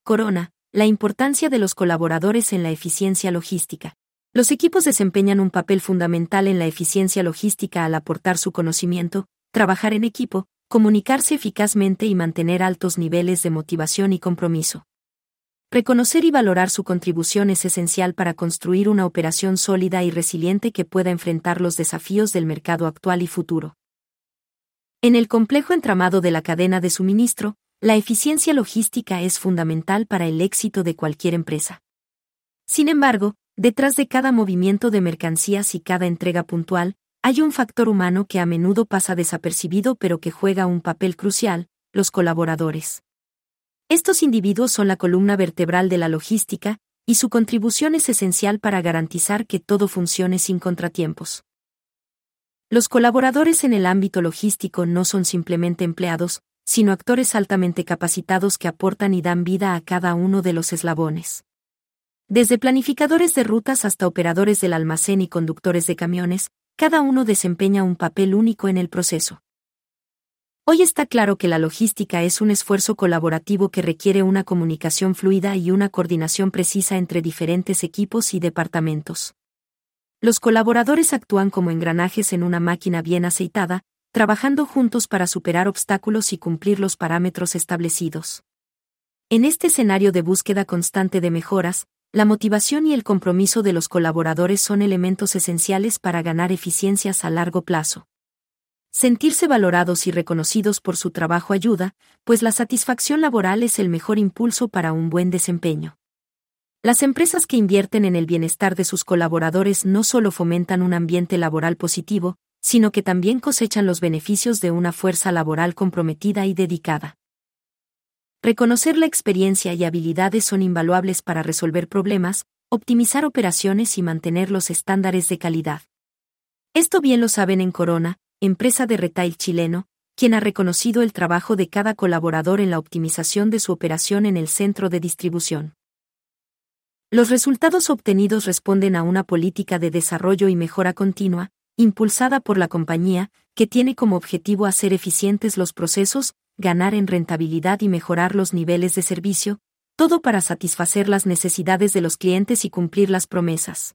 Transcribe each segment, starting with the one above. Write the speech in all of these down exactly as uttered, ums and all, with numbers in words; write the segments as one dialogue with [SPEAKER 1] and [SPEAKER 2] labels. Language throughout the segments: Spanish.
[SPEAKER 1] Corona, la importancia de los colaboradores en la eficiencia logística. Los equipos desempeñan un papel fundamental en la eficiencia logística al aportar su conocimiento, trabajar en equipo, comunicarse eficazmente y mantener altos niveles de motivación y compromiso. Reconocer y valorar su contribución es esencial para construir una operación sólida y resiliente que pueda enfrentar los desafíos del mercado actual y futuro. En el complejo entramado de la cadena de suministro, la eficiencia logística es fundamental para el éxito de cualquier empresa. Sin embargo, detrás de cada movimiento de mercancías y cada entrega puntual, hay un factor humano que a menudo pasa desapercibido pero que juega un papel crucial: los colaboradores. Estos individuos son la columna vertebral de la logística, y su contribución es esencial para garantizar que todo funcione sin contratiempos. Los colaboradores en el ámbito logístico no son simplemente empleados, sino actores altamente capacitados que aportan y dan vida a cada uno de los eslabones. Desde planificadores de rutas hasta operadores del almacén y conductores de camiones, cada uno desempeña un papel único en el proceso. Hoy está claro que la logística es un esfuerzo colaborativo que requiere una comunicación fluida y una coordinación precisa entre diferentes equipos y departamentos. Los colaboradores actúan como engranajes en una máquina bien aceitada, trabajando juntos para superar obstáculos y cumplir los parámetros establecidos. En este escenario de búsqueda constante de mejoras, la motivación y el compromiso de los colaboradores son elementos esenciales para ganar eficiencias a largo plazo. Sentirse valorados y reconocidos por su trabajo ayuda, pues la satisfacción laboral es el mejor impulso para un buen desempeño. Las empresas que invierten en el bienestar de sus colaboradores no solo fomentan un ambiente laboral positivo, sino que también cosechan los beneficios de una fuerza laboral comprometida y dedicada. Reconocer la experiencia y habilidades son invaluables para resolver problemas, optimizar operaciones y mantener los estándares de calidad. Esto bien lo saben en Corona, empresa de retail chileno, quien ha reconocido el trabajo de cada colaborador en la optimización de su operación en el centro de distribución. Los resultados obtenidos responden a una política de desarrollo y mejora continua, impulsada por la compañía, que tiene como objetivo hacer eficientes los procesos, ganar en rentabilidad y mejorar los niveles de servicio, todo para satisfacer las necesidades de los clientes y cumplir las promesas.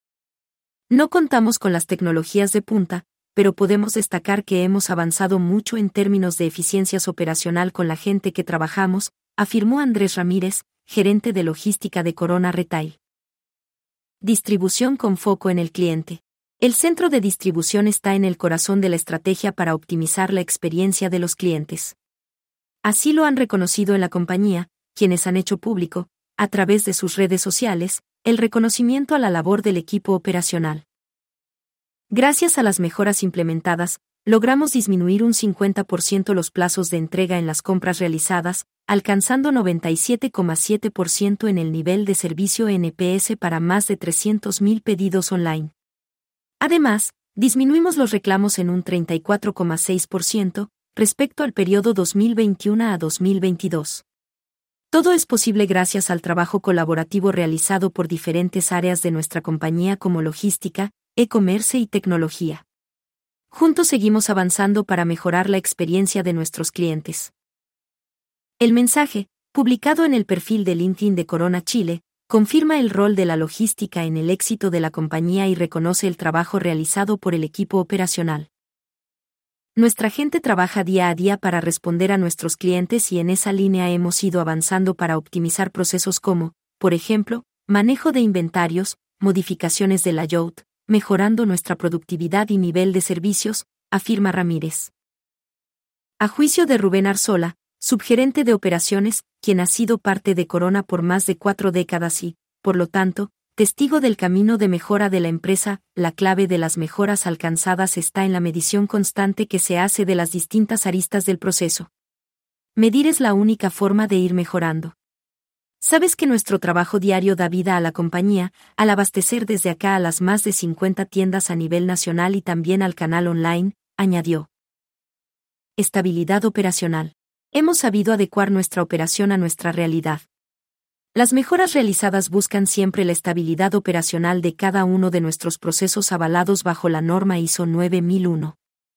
[SPEAKER 1] No contamos con las tecnologías de punta, pero podemos destacar que hemos avanzado mucho en términos de eficiencias operacional con la gente que trabajamos, afirmó Andrés Ramírez, gerente de logística de Corona Retail. Distribución con foco en el cliente. El centro de distribución está en el corazón de la estrategia para optimizar la experiencia de los clientes. Así lo han reconocido en la compañía, quienes han hecho público, a través de sus redes sociales, el reconocimiento a la labor del equipo operacional. Gracias a las mejoras implementadas, logramos disminuir un cincuenta por ciento los plazos de entrega en las compras realizadas, alcanzando noventa y siete coma siete por ciento en el nivel de servicio N P S para más de trescientos mil pedidos online. Además, disminuimos los reclamos en un treinta y cuatro coma seis por ciento respecto al periodo dos mil veintiuno a dos mil veintidós. Todo es posible gracias al trabajo colaborativo realizado por diferentes áreas de nuestra compañía como logística, e-commerce y tecnología. Juntos seguimos avanzando para mejorar la experiencia de nuestros clientes. El mensaje, publicado en el perfil de LinkedIn de Corona Chile, confirma el rol de la logística en el éxito de la compañía y reconoce el trabajo realizado por el equipo operacional. Nuestra gente trabaja día a día para responder a nuestros clientes y en esa línea hemos ido avanzando para optimizar procesos como, por ejemplo, manejo de inventarios, modificaciones de layout, mejorando nuestra productividad y nivel de servicios, afirma Ramírez. A juicio de Rubén Arzola, subgerente de operaciones, quien ha sido parte de Corona por más de cuatro décadas y, por lo tanto, testigo del camino de mejora de la empresa, la clave de las mejoras alcanzadas está en la medición constante que se hace de las distintas aristas del proceso. Medir es la única forma de ir mejorando. Sabes que nuestro trabajo diario da vida a la compañía, al abastecer desde acá a las más de cincuenta tiendas a nivel nacional y también al canal online, añadió. Estabilidad operacional. Hemos sabido adecuar nuestra operación a nuestra realidad. Las mejoras realizadas buscan siempre la estabilidad operacional de cada uno de nuestros procesos avalados bajo la norma I S O nueve mil uno.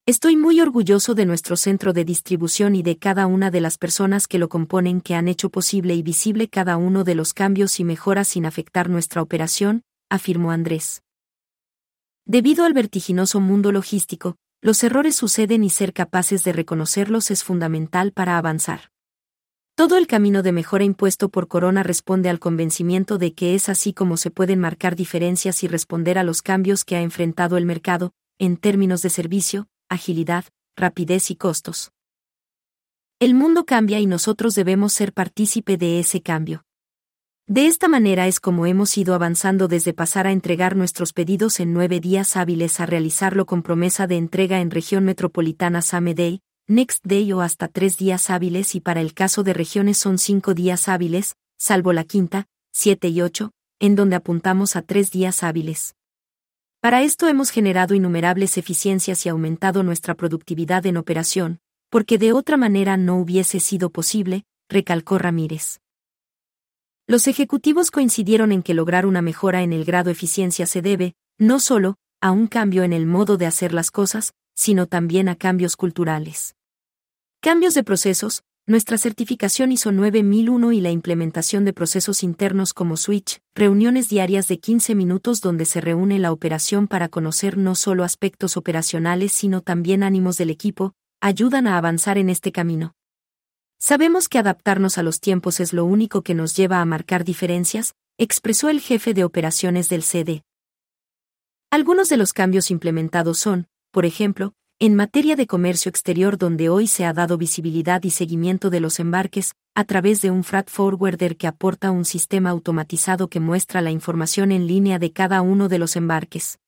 [SPEAKER 1] Estoy muy orgulloso de nuestro centro de distribución y de cada una de las personas que lo componen que han hecho posible y visible cada uno de los cambios y mejoras sin afectar nuestra operación, afirmó Andrés. Debido al vertiginoso mundo logístico, los errores suceden y ser capaces de reconocerlos es fundamental para avanzar. Todo el camino de mejora impuesto por Corona responde al convencimiento de que es así como se pueden marcar diferencias y responder a los cambios que ha enfrentado el mercado, en términos de servicio, agilidad, rapidez y costos. El mundo cambia y nosotros debemos ser partícipe de ese cambio. De esta manera es como hemos ido avanzando desde pasar a entregar nuestros pedidos en nueve días hábiles a realizarlo con promesa de entrega en región metropolitana Same Day, Next Day o hasta tres días hábiles y para el caso de regiones son cinco días hábiles, salvo la quinta, siete y ocho, en donde apuntamos a tres días hábiles. Para esto hemos generado innumerables eficiencias y aumentado nuestra productividad en operación, porque de otra manera no hubiese sido posible, recalcó Ramírez. Los ejecutivos coincidieron en que lograr una mejora en el grado eficiencia se debe, no solo, a un cambio en el modo de hacer las cosas, sino también a cambios culturales. Cambios de procesos, nuestra certificación ISO nueve mil uno y la implementación de procesos internos como Switch, reuniones diarias de quince minutos donde se reúne la operación para conocer no solo aspectos operacionales sino también ánimos del equipo, ayudan a avanzar en este camino. Sabemos que adaptarnos a los tiempos es lo único que nos lleva a marcar diferencias, expresó el jefe de operaciones del C D. Algunos de los cambios implementados son, por ejemplo, en materia de comercio exterior donde hoy se ha dado visibilidad y seguimiento de los embarques, a través de un freight forwarder que aporta un sistema automatizado que muestra la información en línea de cada uno de los embarques.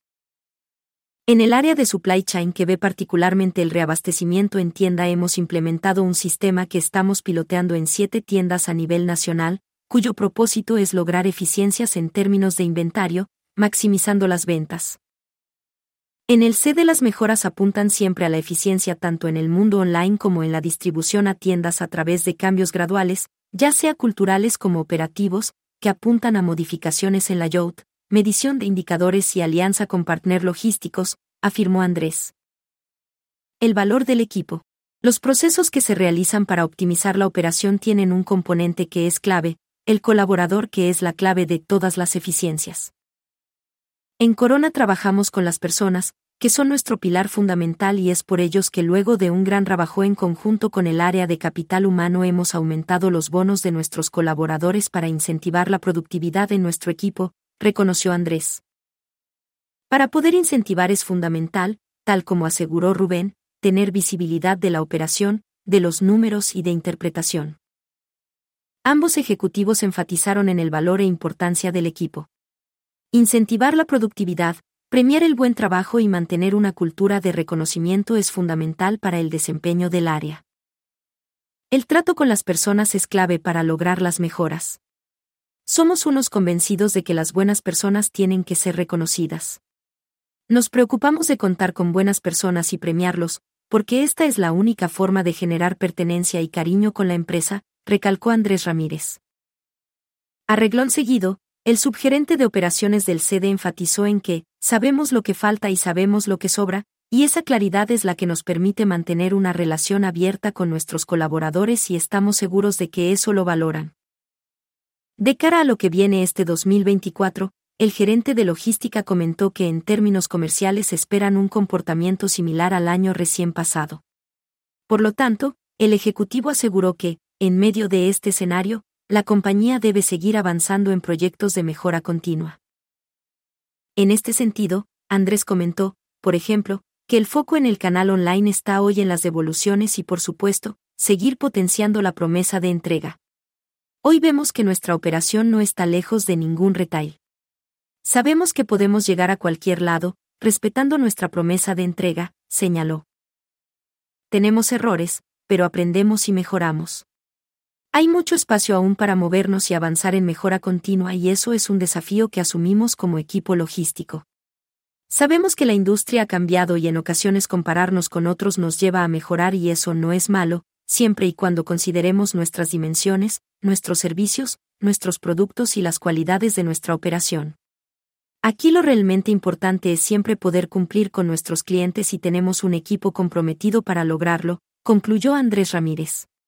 [SPEAKER 1] En el área de supply chain que ve particularmente el reabastecimiento en tienda hemos implementado un sistema que estamos piloteando en siete tiendas a nivel nacional, cuyo propósito es lograr eficiencias en términos de inventario, maximizando las ventas. En el C D las mejoras apuntan siempre a la eficiencia tanto en el mundo online como en la distribución a tiendas a través de cambios graduales, ya sea culturales como operativos, que apuntan a modificaciones en la Y O T, medición de indicadores y alianza con partner logísticos, afirmó Andrés. El valor del equipo. Los procesos que se realizan para optimizar la operación tienen un componente que es clave, el colaborador que es la clave de todas las eficiencias. En Corona trabajamos con las personas, que son nuestro pilar fundamental y es por ellos que luego de un gran trabajo en conjunto con el área de capital humano hemos aumentado los bonos de nuestros colaboradores para incentivar la productividad en nuestro equipo, reconoció Andrés. Para poder incentivar es fundamental, tal como aseguró Rubén, tener visibilidad de la operación, de los números y de interpretación. Ambos ejecutivos enfatizaron en el valor e importancia del equipo. Incentivar la productividad, premiar el buen trabajo y mantener una cultura de reconocimiento es fundamental para el desempeño del área. El trato con las personas es clave para lograr las mejoras. Somos unos convencidos de que las buenas personas tienen que ser reconocidas. Nos preocupamos de contar con buenas personas y premiarlos, porque esta es la única forma de generar pertenencia y cariño con la empresa, recalcó Andrés Ramírez. A reglón seguido, el subgerente de operaciones del C D enfatizó en que, sabemos lo que falta y sabemos lo que sobra, y esa claridad es la que nos permite mantener una relación abierta con nuestros colaboradores y estamos seguros de que eso lo valoran. De cara a lo que viene este dos mil veinticuatro, el gerente de logística comentó que en términos comerciales esperan un comportamiento similar al año recién pasado. Por lo tanto, el ejecutivo aseguró que, en medio de este escenario, la compañía debe seguir avanzando en proyectos de mejora continua. En este sentido, Andrés comentó, por ejemplo, que el foco en el canal online está hoy en las devoluciones y por supuesto, seguir potenciando la promesa de entrega. Hoy vemos que nuestra operación no está lejos de ningún retail. Sabemos que podemos llegar a cualquier lado, respetando nuestra promesa de entrega, señaló. Tenemos errores, pero aprendemos y mejoramos. Hay mucho espacio aún para movernos y avanzar en mejora continua y eso es un desafío que asumimos como equipo logístico. Sabemos que la industria ha cambiado y en ocasiones compararnos con otros nos lleva a mejorar y eso no es malo, siempre y cuando consideremos nuestras dimensiones, nuestros servicios, nuestros productos y las cualidades de nuestra operación. Aquí lo realmente importante es siempre poder cumplir con nuestros clientes y tenemos un equipo comprometido para lograrlo, concluyó Andrés Ramírez.